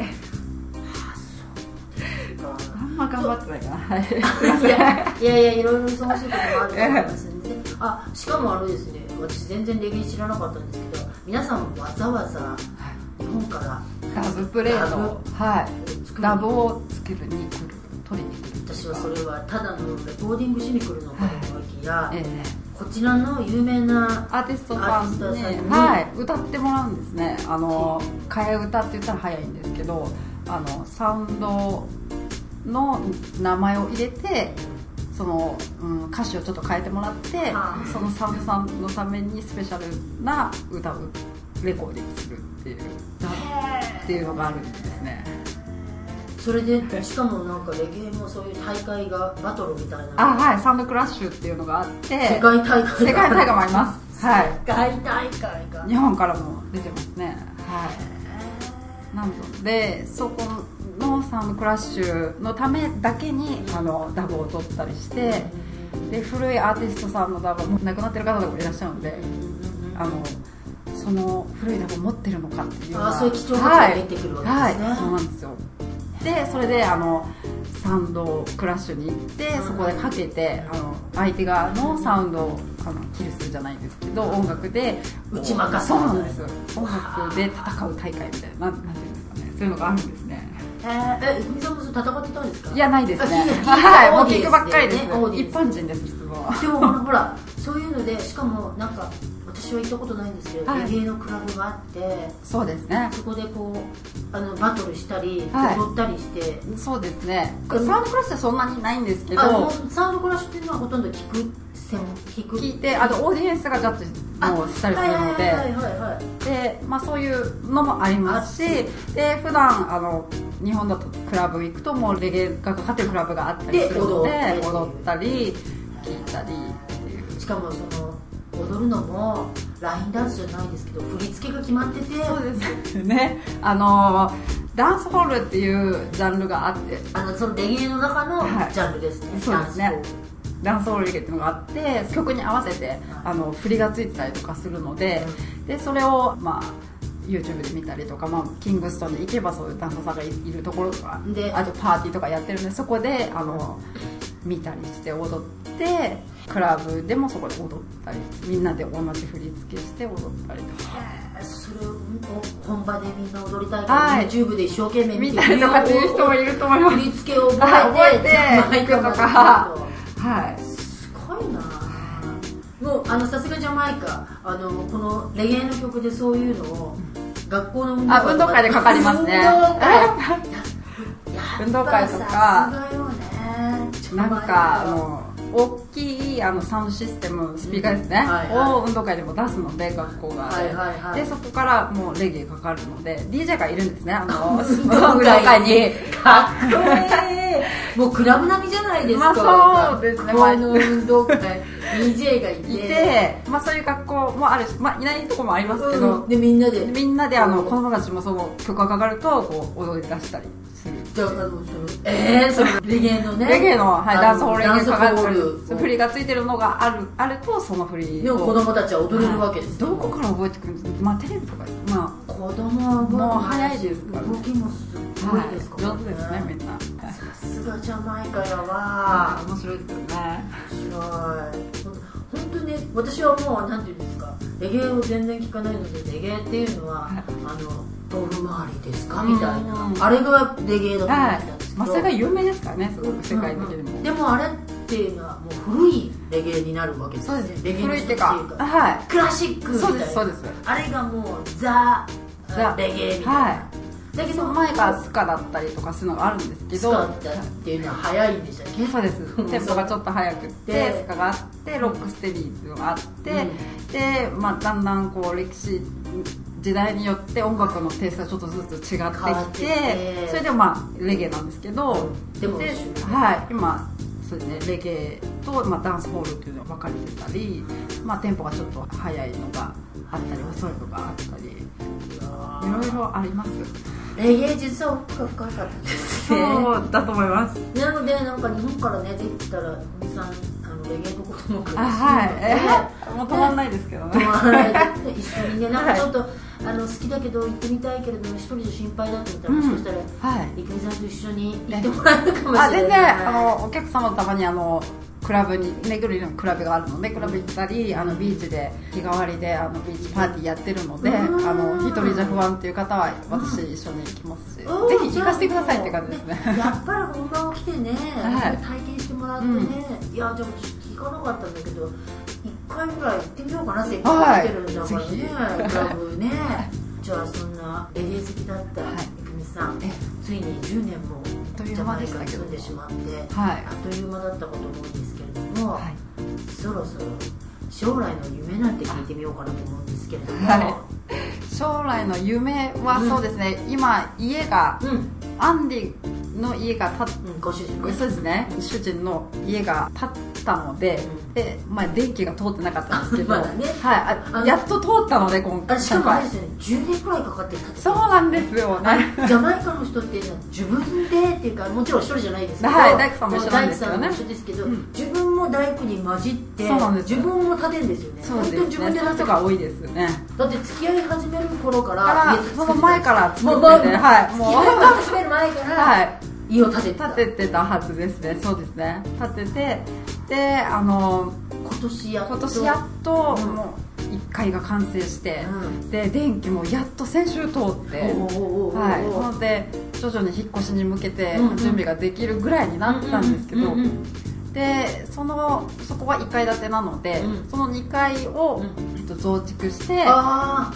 あんま頑張ってないかなはいいやいやいやいろいろ忙しいこともあると思いますんであしかもあれですね私全然レゲエ知らなかったんですけど皆さんわざわざ日本からダブプレートはいダブをつけるに来る取りに来る私はそれはただのレコーディングしに来るのかと思いきや、 ええ、 こちらの有名なアーティストさんに、はい、歌ってもらうんですねあの替え歌って言ったら早いんですけどあのサウンドの名前を入れてその、うん、歌詞をちょっと変えてもらってそのサウンドさんのためにスペシャルな歌をレコーディングするっていうっていうのがあるんですねそれでしかもなんかレゲエもそういう大会がバトルみたいなあはいサウンドクラッシュっていうのがあって世界大会世界大会もありますはい世界大会が日本からも出てますねはいなのでそこのサウンドクラッシュのためだけにあのダブを取ったりしてで古いアーティストさんのダブも亡くなってる方もいらっしゃるのであのその古いダブを持ってるのかっていうのはあそういう貴重なが出てくるわけですね、 はいはい、そうなんですよでそれであのサウンドクラッシュに行ってそこでかけてあの相手側のサウンドをあのキルするじゃないですけど音楽で打ち負かすそうなんですよ音楽で戦う大会みたいななんていうんですかねそういうのがあるんですねえー、え、ふみさんも戦ってたんですかいやないですねはいもう聞くばっかりです、 ね、 一般人です質問でもほらほらそういうのでしかもなんか私は行ったことないんですけど、はい、レゲエのクラブがあってそうですねそこでこうあのバトルしたり、はい、踊ったりしてそうですねサウンドクラッシュはそんなにないんですけどサウンドクラッシュっていうのはほとんど聞く聞く聞いてあとオーディエンスがジャッジもしたりするのでで、まあ、そういうのもありますしで普段あの日本だとクラブ行くともうレゲエがかかってるクラブがあったりするので踊ったり聞いたりっていうしかもその踊るのもラインダンスじゃないですけど振り付けが決まっててそうですねあのダンスホールっていうジャンルがあってあのそのレゲエの中のジャンルですね、はい、 そうですねダンスホールレゲエっていうのがあって曲に合わせて、はい、あの振りがついてたりとかするので、うん、でそれをまあYouTube で見たりとか、まあ、キングストンに行けばそういうダンサーさんがいるところとかであとパーティーとかやってるんでそこであの見たりして踊ってクラブでもそこで踊ったりみんなで同じ振り付けして踊ったりとかそれを本場でみんな踊りたいから、はい、YouTube で一生懸命見て見たりとかっていう人もいると思います振り付けを覚えて覚えて行くとかはいすごいなもうあのさすがジャマイカあのこのレゲエの曲でそういうのを学校の運動会あ運動会でかかりますね運動会とかなんかあの大きいあのサウンドシステムスピーカーですね、うんはいはい、を運動会でも出すので学校が、はいはいはい、でそこからもうレゲエかかるので ディージェー がいるんですねあの運動会にかっこいいもうクラブ並みじゃないですか、 まあ、そうですねこの運動会ディージェー がいていて、まあ、そういう学校もあるし、まあ、いないとこもありますけど、 うん、でみんなでみんなであの子供たちもその曲がかかるとこう踊り出したりするじゃああのそのえー、そのレゲエのねレゲエの、はい、ダンスホールレゲエかかってる振りがついてるのがあるあるとその振りでも子供たちは踊れるわけです、 はい、どこから覚えてくるんですか、まあ、テレビとか、まあ、 子供はもう早いですから、ね、 動きもすごいですから、 ねはい、上手ですねみんなさすがジャマイカやわ面白いですよね面白い本当に私はもうなんていうんですかレゲエを全然聞かないのでレゲエっていうのは、はい、あのボブ・マーリーですかみたいなあれがレゲエだと思ってたんですけど、 はいまあ、それが有名ですからねすごく世界的にも、 うんうん、でもあれっていうのはもう古いレゲエになるわけですねそうですレゲエ古いっていうか、はい、 クラシックみたいなそうですそうですあれがもうザ・レゲエみたいな、はいだけど前がスカだったりとかするのがあるんですけどスカっていうのは速いんでしたっけそうですテンポがちょっと速くってスカがあってロックステディっていうのがあって、うん、で、まあ、だんだんこう歴史ジ時代によって音楽のテイストがちょっとずつ違ってきて、 てそれでまあレゲエなんですけど、 でもで、はい、今そうですね、レゲエと、まあ、ダンスホールっていうのが分かれてたり、まあ、テンポがちょっと速いのがあったり遅いのがあったり、いろいろあります。 レゲエ実は奥が深かったですね。 そうだと思います。 なのでなんか日本からね出てきたらふみさんあのレゲエのことも詳しいので、 はい、えー、もう止まんないですけどね。 止まらないで一緒にね、なんかちょっと、はい、あの好きだけど行ってみたいけれども一人で心配だって言ったら、うん、もしかしたら、はい、いくみさんと一緒に行ってもらえるかもしれない。あ、 全然あのお客様たまにあのクラブに目黒のクラブがあるのでクラブ行ったり、あのビーチで日替わりであのビーチパーティーやってるので、あの一人じゃ不安っていう方は私一緒に行きますし、ぜひ行かせてくださいって感じですね。 やっぱり本場を来てね、はい、体験してもらってね、うん、いやでも聞かなかったんだけどいっかいぐらい行ってみようかなって言ってるんだからね、クラブね。じゃあそんなレゲエ好きだったいくみさん、ついにじゅうねんもジャマイカに住んでしまって、はい、あっという間だったことも多いんですけれども、はい、そろそろ将来の夢なんて聞いてみようかなと思うんですけれども、はい、 将来の夢はそうですね、うん、今家が、うん、アンディの家が建っ、 うん、ご主人のそうですね、主人の家が建ったので、うん、でまあ、電気が通ってなかったんですけど、まだね、はい、あやっと通ったので今回。 しかもあれですよね、じゅうねんくらいかかって建てた。 そうなんですよね。 ジャマイカの人っていうのは自分でっていうか、もちろん一人じゃないですけど、 はい、大工さんも一緒なんですよね。 大工さんも一緒ですけど、うん、自分も大工に混じって自分も建てるんですよね。 そうですね、自分で建てる人が多いですよね。 だって付き合い始める頃からからその前から作ってて、はい、 もう付き合い始める前から、はい、家を建ててた建ててたはずですね。そうですね、建てて、であの今年やっと今年やっと、うん、もういっかいが完成して、うん、で電気もやっと先週通って、はい、なので徐々に引っ越しに向けて準備ができるぐらいになったんですけど、でそのそこはいっかい建てなので、うん、そのにかいを、うん、増築して、はい、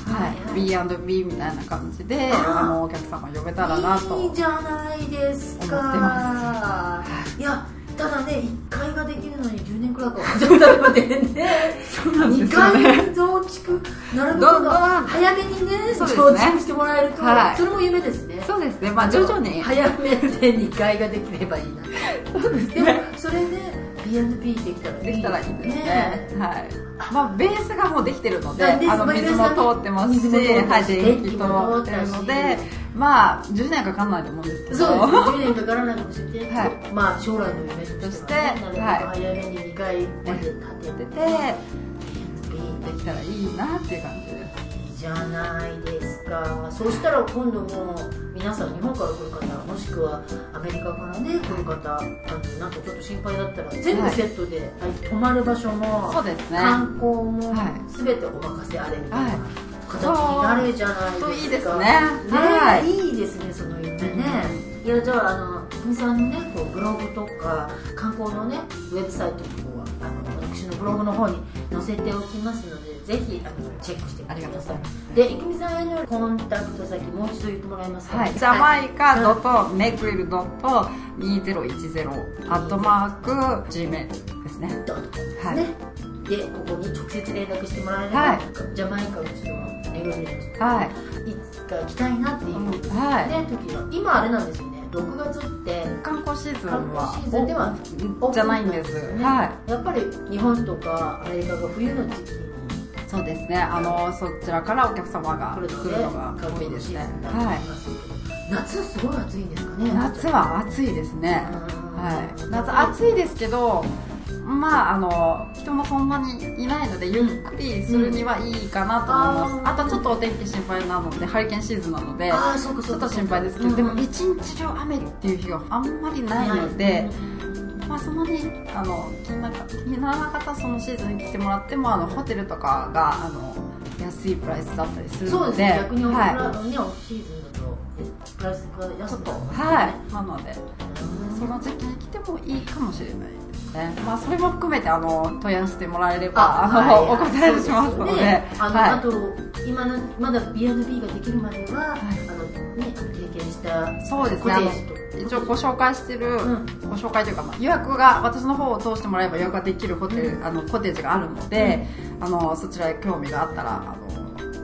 ビーアンドビー みたいな感じであのお客様呼べたらなといいじゃないですか。 思ってます。 いやただね、いっかいができるのにじゅうねんくらいかかっちゃったのでね、にかい増築、なるべく早めにね、増築してもらえると、はい、それも夢ですね。 そうですね、まあ徐々に早めでにかいができればいいな。 そうですね。 でもそれで ビーアンドビー できたらいいできたらいいですね。はい。まあベースがもうできてるので、あの水も通ってますし、はい、電気通ってるので。まあじゅうねんかかんないと思うんですけど、 そうです、じゅうねんかからないかもしれないけど、はい、まあ将来の夢としては、ね、なるべく早めににかいまで建てて、 できたらいいなっていう感じです。 いいじゃないですか。そうしたら今度も皆さん日本から来る方、もしくはアメリカからね来る方、あのなんかちょっと心配だったら全部セットで、はい、泊まる場所も、 そうですね、 観光も全てお任せあれみたいな、はい、形になるじゃないですか。 いいですね。 ね、はい、いいですね、その夢ね。いや、じゃあ、あの、いくみさんのね、こうブログとか、観光のね、ウェブサイトをあの私のブログの方に載せておきますので、ぜひあのチェックしてみてください。で、いくみさんへのコンタクト先、もう一度言ってもらえますか。 はい、ジャマイカドットメグリルドットにせんじゅうアットマーク ジーメール ですね。 ドットですね。で、ここに直接連絡してもらえれば、はい、ジャマイカの人のネグリルの人、はい、いつか来たいなっていう、うんはいね、時の今あれなんですよね、ろくがつって観光シーズンはシーズンではじゃないんです、ね、 はい、やっぱり日本とかアメリカが冬の時期にそうですね、あのそちらからお客様が来るのが多いですね。はい、 夏はすごい暑いんですかね。 夏は暑いですね、はい、夏暑いですけど、まあ、あの人もそんなにいないのでゆっくりするにはいいかなと思います、うん、あ, あとちょっとお天気心配なのでハリケーンシーズンなのであそうかそうかちょっと心配ですけど、うん、でも一日中雨っていう日があんまりないので、うん、まあ、そんなにあの気にな気にならなかったらそのシーズンに来てもらってもあのホテルとかがあの安いプライスだったりするので、 そうですね、逆にオフ、はい、ね、オフシーズンだとプライスが安くなる、ね、 はいなのでその時期に来てもいいかもしれないですね。まあ、それも含めてあの問い合わせてもらえればあの、はい、お答えしますので、ね、 あの、はい、あと今のまだ ビーアンドビー ができるまでは、はい、あのね、経験したそうですね、一応ご紹介してる、うん、ご紹介というか、まあ、予約が私の方を通してもらえば予約ができるホテル、うん、あのコテージがあるので、うん、あのそちらへ興味があったらあの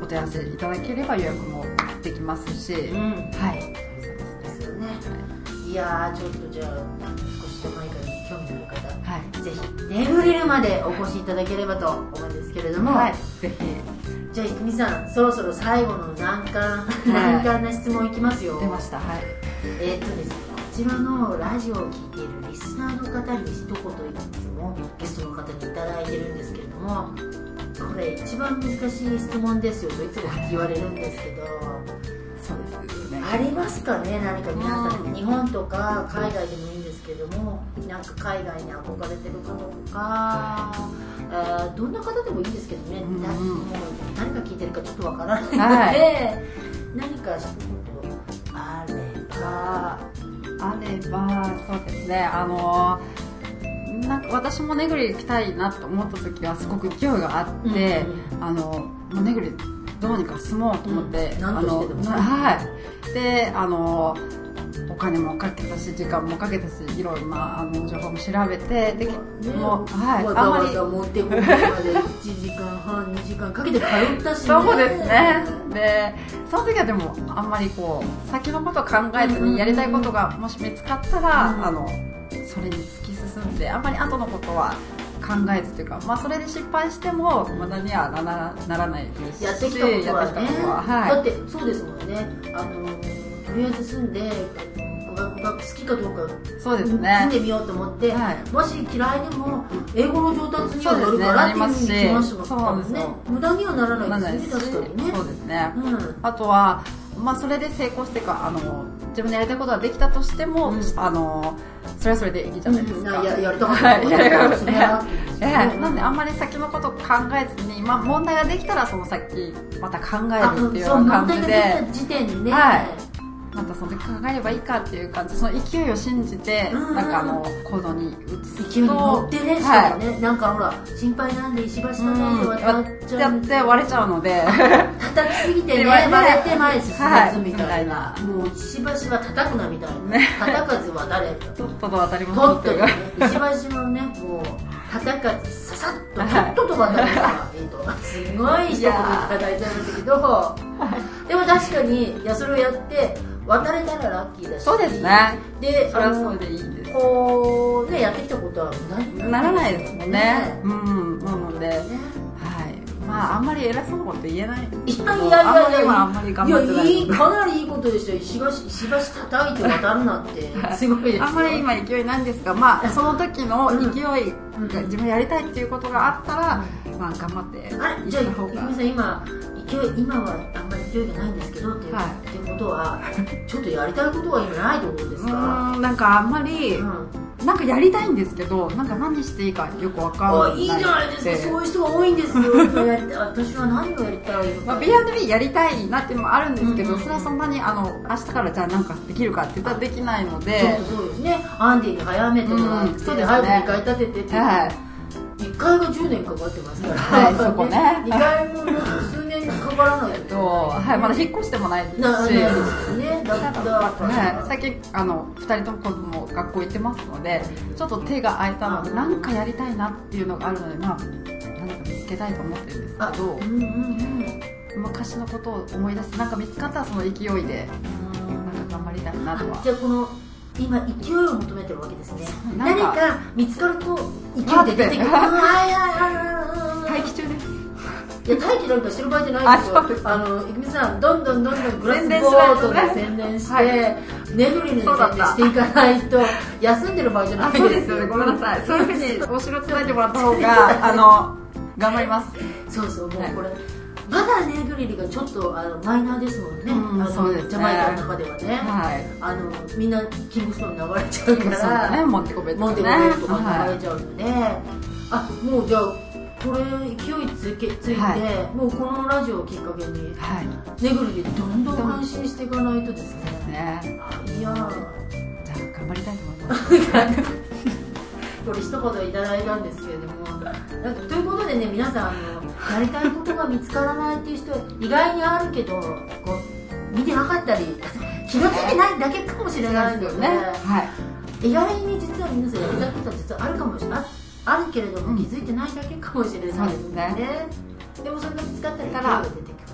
お問い合わせいただければ予約もできますし、うん、はい、 ですよね。いやー、ちょっとじゃあ少しジャマイカに興味のある方、はい、ぜひネグリルまでお越しいただければと思うんですけれども、 はい、ぜひ。 じゃあ、いくみさん、そろそろ最後の難関、はい、難関な質問いきますよ。 出ました。はい。 えー、っとですね、こちらのラジオを聞いているリスナーの方に一言いつもゲストの方にいただいてるんですけれども、これ一番難しい質問ですよといつも言われるんですけど、 そうですよね。 ありますかね、何か皆さん、うん、日本とか海外でもいいんですけども、なんか海外に憧れてる方とか、あどんな方でもいいですけどね、うん、もう何か聞いてるかちょっとわからないので、はい、何か一言あればあればそうですね、あのなんか私もネグリ行きたいなと思った時はすごく勢いがあって、うんうん、あのもうネグリどうにか住もうと思って、うん、 何としてでもね、 はいであのお金もかけたし時間もかけたしいろんなあの情報も調べてで、ね、もう、はい、 わざわざ持ってここまでいちじかんはんにじかんかけて通ったしね。 そうですね。でその時はでもあんまりこう先のことを考えずにやりたいことがもし見つかったら、うん、あのそれに突き進んであんまり後のことは考えずというか、まあ、それで失敗しても無駄にはなら、ならないですし、 やってきたことはね、 はい、 だってそうですもんね。あのとりあえず住んで語学が好きかどうかそうですね、 住んでみようと思って、はい、もし嫌いでも英語の上達にはなるからっていうふうに聞きましたからね、 無駄にはならないですね、確かにね。 そうですね、うん、あとは、まあ、それで成功してかあの自分でやりたいことができたとしても、うん、あのそれはそれでいいじゃないですか、 うん、や, やりたかったことですね。 なんであんまり先のことを考えずに、まあ、問題ができたらその先また考えるっていうような感じで、 問題ができた時点でね、 はい、またその時考えればいいかっていう感じ、その勢いを信じて、うん、なんかあの行動に移すと勢いに乗ってね、しかもね、はい、なんかほら心配なんで石橋叩いて渡っちゃう、 うん、って割れちゃうので叩きすぎてね割れて前進まずみたいな、はい、もう石橋は叩くなみたいな、ね、叩かず渡れとっとと渡りますとっととね、石橋もねもう叩かずささっととっとと渡れたらいいとすごい一言いただいたんだけど、でも確かにいやそれをやって渡れたらラッキーだし、 そうですね。 で、 それはそれでいいんです。 こうねやってきたことは無駄にならないですもんね。うん、なので、ね、はい。まああんまり偉そうなこと言えない。 いやいやいやいや、 あんまり頑張ってない。 いやいいかなりいいことでしたよ。石橋石橋叩いて渡るなんてすごいですよ。 あんまり今勢いないんですが、まあその時の勢いが自分やりたいっていうことがあったら、うん、まあ頑張って。 あれじゃあいくみさん今。勢い今はあんまり勢いがないんですけどっていう、はい、ってことはちょっとやりたいことは今ないってことですか？ うん、なんかあんまり、うん、なんかやりたいんですけどなんか何していいかよくわかんない。 いいじゃないですか、そういう人が多いんですよ私は何をやりたいのか、 まあ、ビーアンドビー やりたいなっていうのもあるんですけど、うんうん、それはそんなにあの明日からじゃあなんかできるかって言ったらできないので、 ちょっとそうですね、アンディに早めてもらって、うん、そうですね、早くにかい建ててって、はい、いっかいがじゅうねんかかってますから、 はい、そこねにかいも数年かからないと、 はい、まだ引っ越してもないですし、 ないですね、だったら、 はい、最近あのふたりとも子供学校行ってますのでちょっと手が空いたので何かやりたいなっていうのがあるので、まあ何か見つけたいと思ってるんですけど、うんうんうん、昔のことを思い出してなんか見つかったらその勢いでなんか頑張りたいなとは。 じゃあこの今勢いを求めてるわけですね。何か見つかると勢いで出てくる。 待機中です。 いや待機なんかしてる場合じゃないですよ。あのいくみさんどんどんどんどんグラスボートで宣伝して、ネグリに宣伝していかないと休んでる場合じゃないですよ。 そうですよね。ごめんなさい。そういうふうにお城つないでもらった方があの頑張ります。 そうそう、もうこれ。まだネグリルがちょっとあのマイナーですもんね、うん、あの、ね、ジャマイカの中ではね、はい、あのみんなキングストーンに流れちゃうから、 ね、モンテコベとか、ね、 モンテコベとか流れちゃうので、はい、あもうじゃあこれ勢いつけついて、はい、もうこのラジオをきっかけに、はい、ネグリルでどんどん安心していかないとですね。 ですね。 いやじゃあ頑張りたいと思います。 これ一言いただいたんですけれども、ということでね、皆さんあのやりたいことが見つからないっていう人意外にあるけどこう見てなかったり気がついてないだけかもしれないので、ね、はい、意外に実は皆さんやりたいことは実はあるかもしれない、あるけれども気づいてないだけかもしれないので、ね、うん、でもそれが見つかったら勢いが出てくると。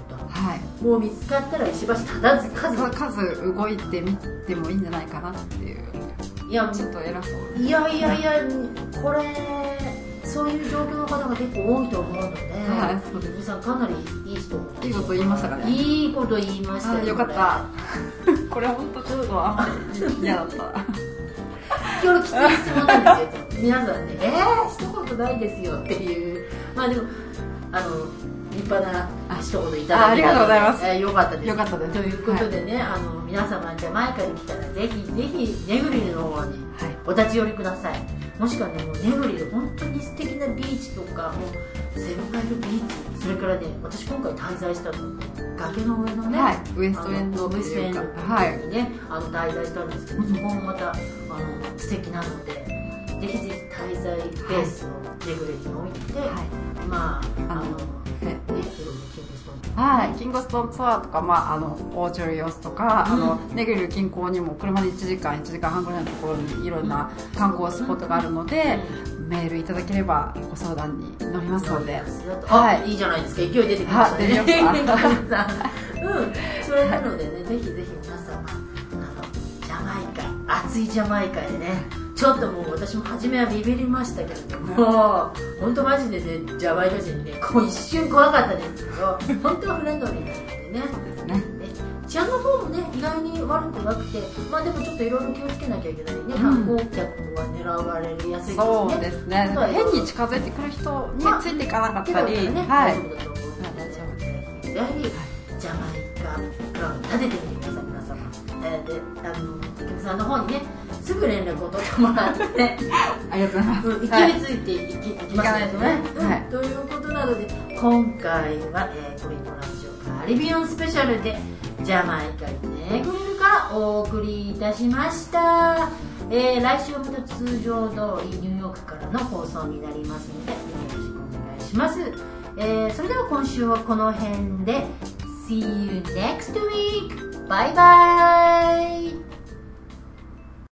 はい、 もう見つかったら石橋ただず数数動いてみてもいいんじゃないかなっていう。 いやちょっと偉そういやいやいやこれそういう状況の方が結構多いと思うので、 はい、そうです。 皆さんかなりいい人いいこと言いましたかね。 いいこと言いましたよ、 ね、よかったこれ本当ちょっとあんまり嫌だった今日きつい質問なんですよ皆さんね、えー、一言ないですよっていう、まあでもあの立派な一言いただいて、 ありがとうございます、 えー、よかったです。 よかったです。 ということでね、はい、あの皆様ジャマイカに来たらぜひぜひネグリルの方にお立ち寄りください、はい、もしくはねもうネグリル本当に素敵なビーチとかもうセブンマイルビーチ、それからね私今回滞在したの崖の上のね、はい、 ウエストエンドウエストエンドにね、はい、あの滞在したんですけど、そこもまたあの素敵なのでぜひぜひ滞在ベースをネグリルに置いて、はい、まああのね、 はい、キングストンツアーとか、まあ、あのオーチョリオスとか、うん、あのネグリル近郊にも車でいちじかんいちじかんはんぐらいのところにいろんな観光スポットがあるので、うん、メールいただければご相談に乗りますので、 はい、いいじゃないですか、勢い出てきましたね。 出てきましたうん、それなのでね、ぜひぜひ皆様あのジャマイカ、暑いジャマイカでね、ちょっともう私も初めはビビりましたけれども、本当マジでね、ジャマイカ人にね、こう一瞬怖かったですけど、本当はフレンドリーなのでね、そうですね。治安の方もね、意外に悪くなくて、まあでもちょっといろいろ気をつけなきゃいけないね、うん、観光客は狙われやすいですね。 そうですね。変に近づいてくる人についていかなかったり、 ね、はい、大丈夫だと思うので、ぜひジャマイカプラン立ててみてください、皆様。えー、で、あの、竹山さんの方にね、すぐ連絡を取ってもらって、 ありがとうございます。 勢いついていき、いきますのでね。はい。ということなので、今回は、えー、コリントラジオカリビアンスペシャルで、ジャマイカにネグリルからお送りいたしました。えー、来週はまた通常通りニューヨークからの放送になりますので、よろしくお願いします。えー、それでは今週はこの辺で、See you next week! バイバイ